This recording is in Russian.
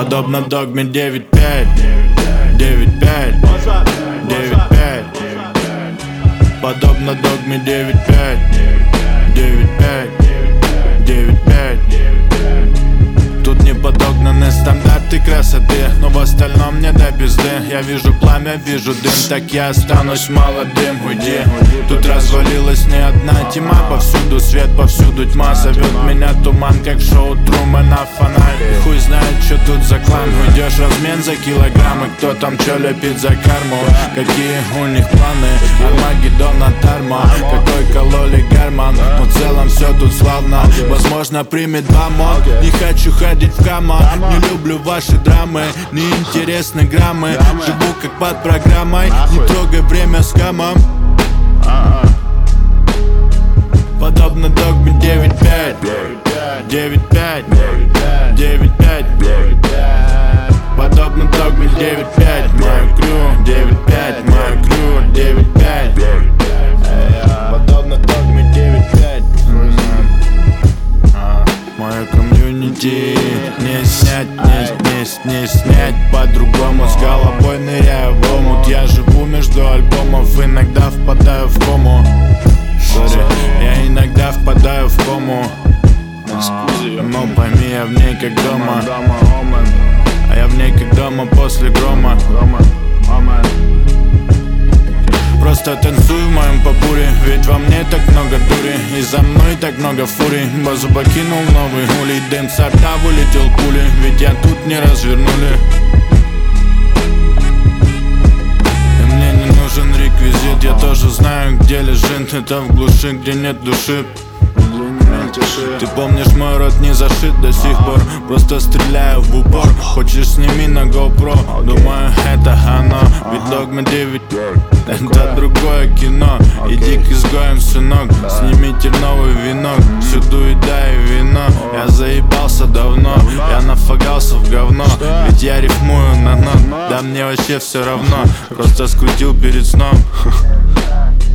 Подобно догме 9-5, 9-5, 9-5. Подобно догме 9-5, 9-5, 9-5. Тут не подогнаны стандарты красоты, но в остальном не до пизды. Я вижу пламя, вижу дым, так я останусь молодым. Уйди, тут развалилась не одна тьма. Повсюду свет, повсюду тьма. Зовет меня туман, как шоу Трумана, фонарь. И хуй знает, что тут за клан. Уйдешь размен за килограммы, кто там чё лепит за карму. Какие у них планы, Армагеддон от арма. Какой кололи гарман, но в целом все тут славно. Возможно примет два мод, не хочу ходить в кама. Не люблю ваши драмы, неинтересны граммы. Живу как под программой, не трогай время с камом. Подобно догме 9-5, 9-5, 9-5. Подобно догме 9-5, мою крю 9-5, мою крю 9-5. Подобно догме 9-5. Мое комьюнити не снять, не снять по-другому. С головой ныряю в омут. Я живу между альбомов, иногда впадаю в кому. Sorry, я иногда впадаю в кому. Но пойми, я в ней как дома. А я в ней как дома после грома. Просто танцую в моем попуре, ведь во мне так много дури. И за мной так много фурий. Базу покинул новый улей, дым со рта вылетел пули. Ведь я тут не развернули. И мне не нужен реквизит, я тоже знаю, где лежит. Это в глуши, где нет души. Ты помнишь, мой рот не зашит до сих пор. Просто стреляю в упор. Хочешь, сними на GoPro. Думаю, это оно. Ведь догма 9 это другое кино. Иди к изгоям, сынок. Сними терновый венок. Всюду еда и вино. Я заебался давно. Я нафагался в говно. Ведь я рифмую на нот. Да мне вообще все равно. Просто скрутил перед сном.